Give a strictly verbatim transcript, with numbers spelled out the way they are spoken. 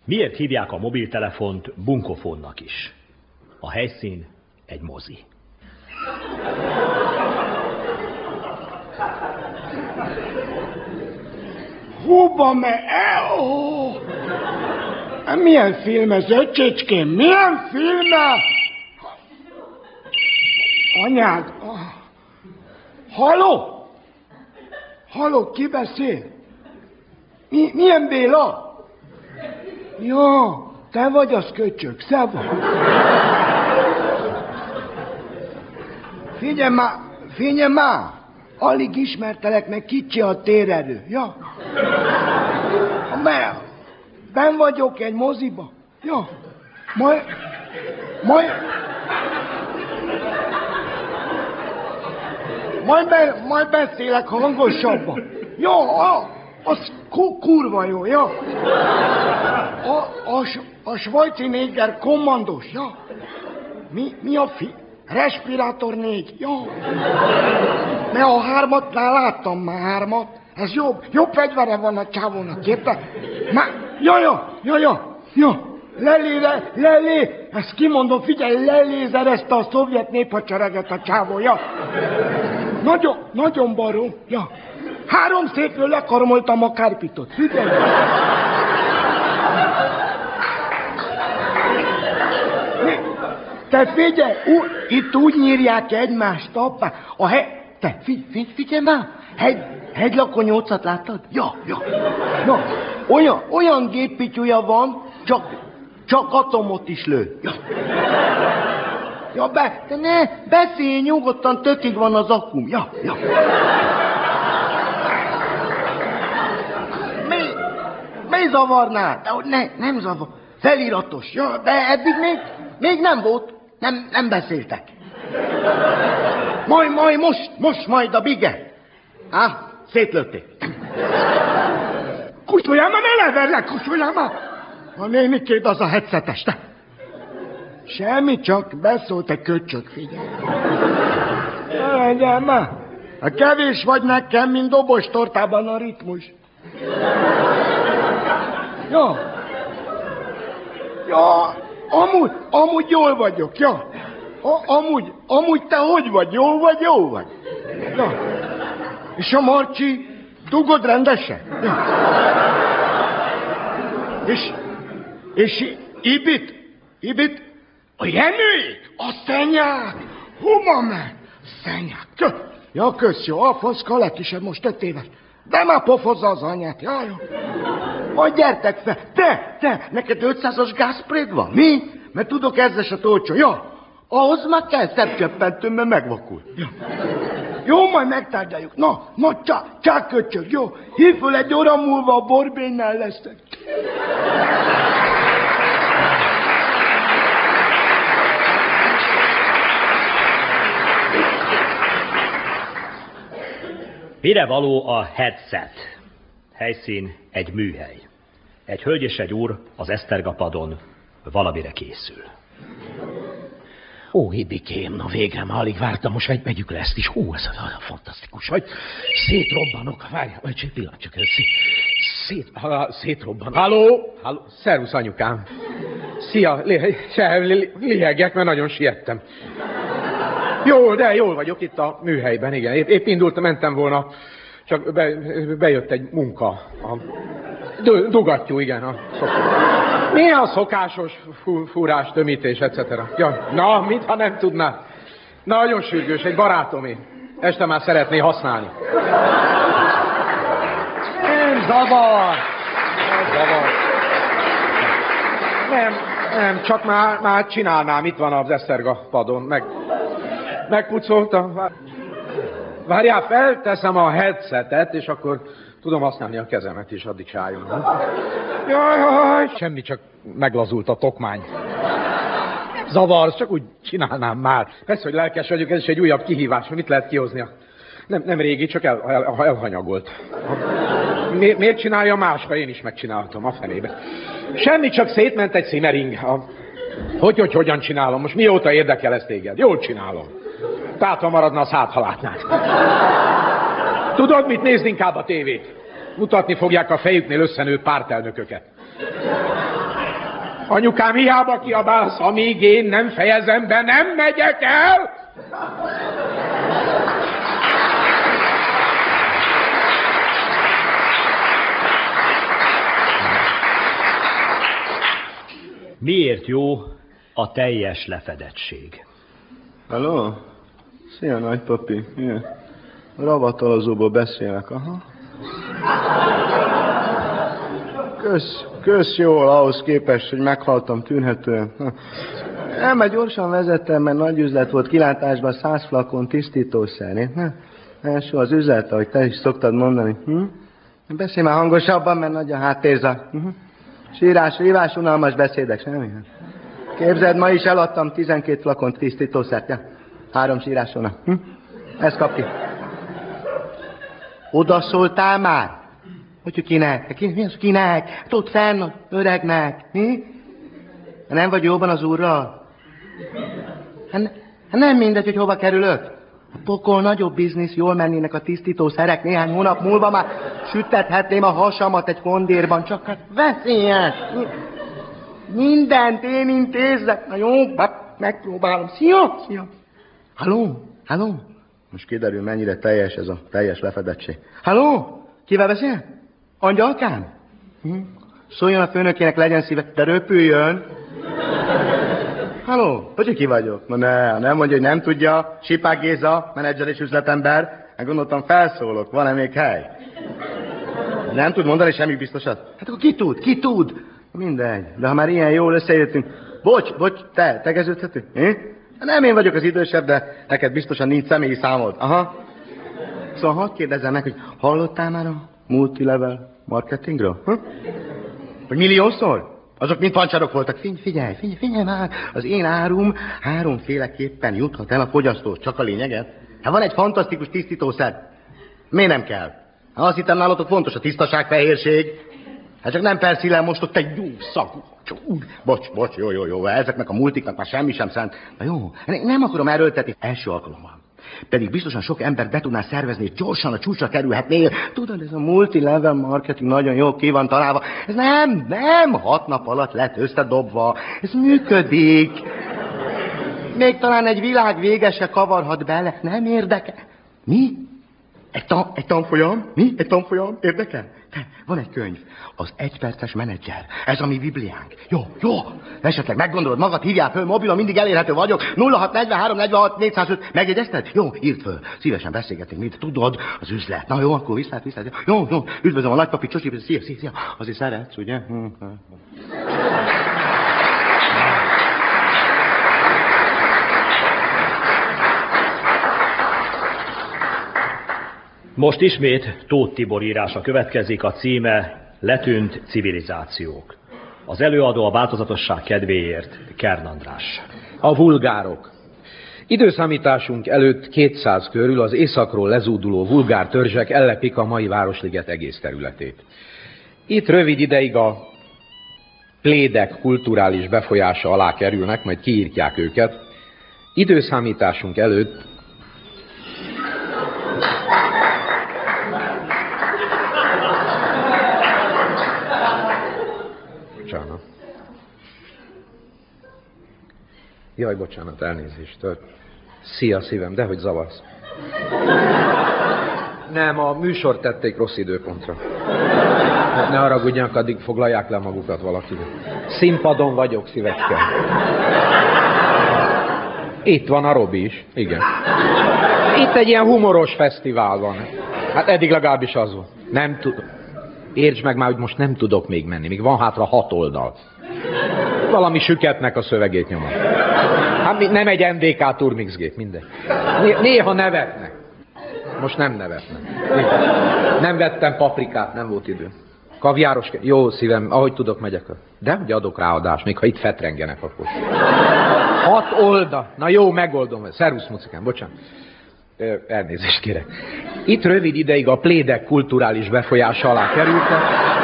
Miért hívják a mobiltelefont bunkofónnak is? A helyszín egy mozi. Húba me... Oh. Milyen film ez, öcsécském? Milyen film? Anyád... Halló? Halló, ki beszél? Mi, milyen Béla? Ja, te vagy az köcsög, szeva. Figyelj már, figyelj már! Alig ismertelek, meg kicsi a térerő, ja? Mert benn vagyok egy moziba, ja? Majd... Majd... Majd, be, majd beszélek hangosabban. Jó, a, az ku, kurva jó, ja? A, a, a svajci néger kommandos, ja? Mi, mi a fi... Respirátor négy, jó. Mert a hármatnál láttam már hármat. Ez jobb, jobb fegyvere van a csávónak, érted? Már, ja, ja, ja, ja, ja. Lelé, le, lelé, ezt kimondom, figyelj, lelézerezte a szovjet néphadsereget a csávó, ja. Nagyon, nagyon baró, ja. Három székről lekarmoltam a kárpitot, figyelj. Te figyelj, ú, itt úgy nyírják egymást, apá. A he... Te, figy, figy, figyelj már! Hegy, hegylakó nyolcat láttad? Ja, ja. Na, olyan, olyan géppityúja van, csak, csak atomot is lő. Ja. Ja, be, te ne, beszélj nyugodtan, tökig van az akkum. Ja, ja. Mi, mi zavarnál? Ne, nem zavar. Feliratos, ja, de eddig még, még nem volt. Nem, nem beszéltek. Majd, majd, most, most majd a bige. Á, szétlőtték. Kusoljál már, ne leverlek, kusoljál már. A nénikéd az a headsetes, te. Semmi, csak beszólt egy köcsög, figyelj. Ne legyen már. A kevés vagy nekem, mint dobostortában a ritmus. Jó. Ja, amúgy, amúgy jól vagyok, ja. A, amúgy, amúgy te hogy vagy? Jól vagy, jó vagy? Ja. És a Marcsi dugod rendesen? Ja. És, és Ibit? Ibit? A Jenőjék? A szenyák? Huma meg? Szenyák? Ja, kösz, jó, a foszka legkisebb, most öt éves. De már pofozza az anyát, ja, jó. Majd gyertek fel. Te, te, neked ötszázas gázpréd van? Mi? Mert tudok ezeset olcsó, ja. Ahhoz már kell szebb csöppentő, mert megvakul. Ja. Jó, majd megtárgyaljuk. Na, na, csá, csá, köcsög, jó. Hívj föl egy óra múlva, a borbénnál leszek. Mire való a headset? Helyszín egy műhely. Egy hölgy és egy úr az esztergapadon valamire készül. Ó, Ibikém, na végre, már alig vártam, most megy, megyük le ezt is. Hú, ez a fantasztikus, hogy szétrobbanok. Várj, egy pillanat, csak szét, szét, ha, szétrobban. Halló, halló, szervusz anyukám. Szia, lihegek, mert nagyon siettem. Jó, de jól vagyok itt a műhelyben, igen. Épp, épp indultam, mentem volna, csak be, bejött egy munka. A dugattyú, igen. A Mi a szokásos fú, fúrás, tömítés, et cetera. Ja, na, mintha nem tudná. Nagyon sürgős, egy barátomé. Este már szeretné használni. Nem zavar. Nem zavar. Nem, nem, csak már, már csinálnám. Itt van az esztergapadon. Meg, megpucoltam. Várjál, felteszem a headsetet, és akkor tudom használni a kezemet is, addig sájon. Jaj, jaj, semmi, csak meglazult a tokmány. Zavarsz, csak úgy csinálnám már. Persze, hogy lelkes vagyok, ez is egy újabb kihívás. Mit lehet kihozni? Nem, nem régi, csak el, el, elhanyagolt. Mi, miért csinálja más, ha én is megcsinálhatom a fenébe? Semmi, csak szétment egy szimering. Hogy, hogy, hogyan csinálom? Most mióta érdekel ez téged? Jól csinálom. Tehát, ha maradna a szád, ha látnád. Tudod, mit? Nézd inkább a tévét. Mutatni fogják a fejüknél összenőtt pártelnököket. Anyukám, hiába kiabálsz, amíg én nem fejezem be, nem megyek el! Miért jó a teljes lefedettség? Halló? Szia, nagypapi. Ilyen ravatalozóból beszélek, aha. Kösz, kösz jól ahhoz képest, hogy meghaltam tűnhetően. Elme gyorsan vezettem, mert nagy üzlet volt kilátásban száz flakon tisztítószer. Első az üzlet, ahogy te is szoktad mondani. Hm? Beszélj már hangosabban, mert nagy a háttérza. Hm? Sírás, rívás, unalmas beszédek, semmi. Képzeld, ma is eladtam tizenkét flakon tisztítószert. Ja. Három sírásona. Hm? Ezt kap ki. Oda szóltál már? Hogy kinek? Mi az kinek? Hát ott fenn, öregnek. Mi? Nem vagy jóban az úrral? Hát, hát nem mindegy, hogy hova kerülök. A pokol nagyobb biznisz, jól mennének a tisztítószerek. Néhány hónap múlva már sütethetném a hasamat egy kondérban. Csak hát veszélyes. Mindent én intézzek. Na jó, megpróbálom. Szia, szia. Halló, halló. Most kiderül, mennyire teljes ez a teljes lefedettség. Halló, kivel beszél? Angyalkám? Hm? Szóljon a főnökének, legyen szíve, de röpüljön. Halló, hogy ki vagyok? Na ne, nem mondja, hogy nem tudja. Sipák Géza, menedzser és üzletember. Hát gondoltam, felszólok, van-e még hely? Nem tud mondani semmi biztosat? Hát akkor ki tud, ki tud? Mindegy, de ha már ilyen jól összejöttünk. Bocs, bocs, te, tegeződhetünk? Nem én vagyok az idősebb, de neked biztosan nincs személyi számod. Aha. Szóval hadd kérdezzem meg, hogy hallottál már a multilevel marketingről? Hm? Hogy milliószor? Azok mind pancsarok voltak. Figyelj, figyelj, figyelj, figyelj már. Az én árum háromféleképpen juthat el a fogyasztót. Csak a lényeget. Hát van egy fantasztikus tisztítószer. Miért nem kell? Azt hittem nálatok fontos a tisztaság, fehérség. Hát csak nem perszillel most ott egy jó szagú. Bocs, bocs, jó, jó, jó. Ezeknek a multiknak már semmi sem szánt. Na jó, nem akarom erőltetni. Első alkalommal. Pedig biztosan sok ember be tudná szervezni, és gyorsan a csúcsra kerülhetnél. Tudod, ez a multi-level marketing nagyon jó ki van találva. Ez nem, nem hat nap alatt lett összedobva. Ez működik. Még talán egy világ vége se kavarhat bele. Nem érdekel. Mi? Egy, tan- egy tanfolyam? Mi? Egy tanfolyam? Érdekel? Te, van egy könyv. Az egyperces menedzser. Ez a mi bibliánk. Jó, jó. Esetleg meggondolod magad, hívjál föl, mobilon mindig elérhető vagyok. nulla hat negyvenhárom negyvenhat négyszázöt. Megjegyezted? Jó, írd föl. Szívesen beszélgetünk, mit tudod, az üzlet. Na jó, akkor viszlát, viszlát. Jó, jó. Üdvözlöm a nagypapi Csosi. Szia, szia, szia. Azért szeretsz, ugye? Most ismét Tóth Tibor írása következik, a címe Letűnt civilizációk. Az előadó a változatosság kedvéért Kern András. A vulgárok. Időszámításunk előtt kétszáz körül az északról lezúduló vulgár törzsek ellepik a mai Városliget egész területét. Itt rövid ideig a plédek kulturális befolyása alá kerülnek, majd kiírtják őket. Időszámításunk előtt Bocsánat. Jaj, bocsánat, elnézést. Szia, szívem, dehogy zavarsz. Nem, a műsort tették rossz időpontra. Ne haragudjanak, addig foglalják le magukat valakinek. Színpadon vagyok, szívecske. Itt van a Robi is, igen. Itt egy ilyen humoros fesztivál van. Hát eddig legalábbis az van. Nem tudom. Értsd meg már, hogy most nem tudok még menni. Még van hátra hat oldal. Valami süketnek a szövegét nyomom. Hát nem egy em dé ká turmixgép, mindegy. Néha nevetnek. Most nem nevetnek. Nem vettem paprikát, nem volt idő. Kaviáros... Jó, szívem, ahogy tudok, megyek. De hogy adok ráadást, még ha itt fetrengenek akkor. Hat oldal. Na jó, megoldom. Szervusz, mucikám, bocsánat. Elnézést kérek. Itt rövid ideig a plédek kulturális befolyása alá kerültek.